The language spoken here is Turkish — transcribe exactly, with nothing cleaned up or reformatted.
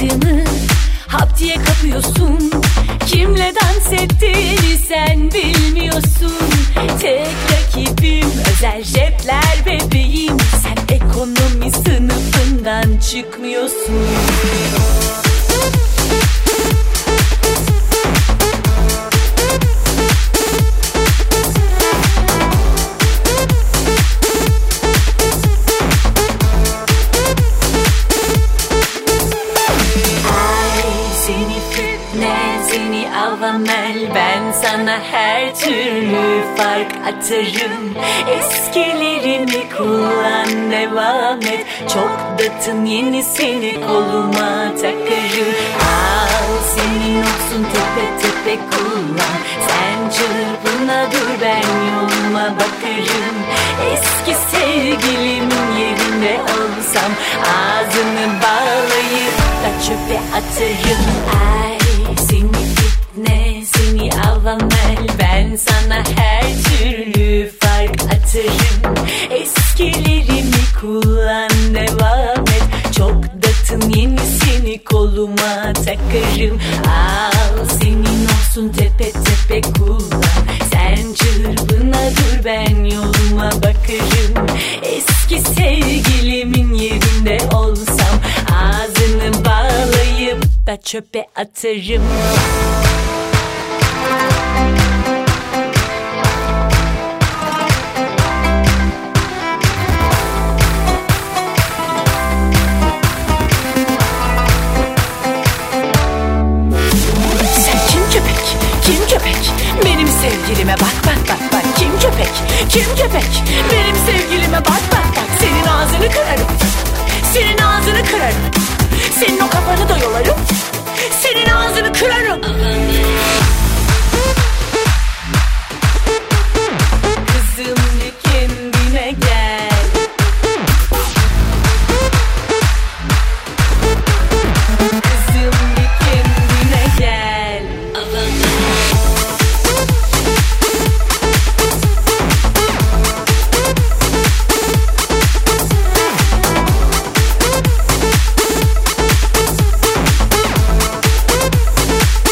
aşkını hap diye kapıyorsun. Kimle dans ettiğini sen bilmiyorsun. Tek rakibim özel jetler bebeğim. Sen ekonomi sınıfından çıkmıyorsun. Ben sana her türlü fark atarım. Eskilerimi kullan, devam et. Çok datın yenisini koluma takarım. Al senin olsun, tepe tepe kullan. Sen çırpına dur, ben yoluma bakarım. Eski sevgilimin yerinde olsam ağzını bağlayıp da çöpe atarım. Ay seni ne seni avamel, ben sana her türlü fark atarım. Eskilerimi kullan, devam et. Çok datın yenisini koluma takarım. Al senin olsun, tepe tepe kullan. Sen çırpına dur, ben yoluma bakarım. Eski sevgilimin yerinde olsam ağzını bağlayıp da çöpe atarım. Kim köpek? Benim sevgilime bak bak bak bak. Kim köpek? Kim köpek? Benim sevgilime bak bak bak. Senin ağzını kırarım. Senin ağzını kırarım. Senin o kafanı da yolarım. Senin ağzını kırarım.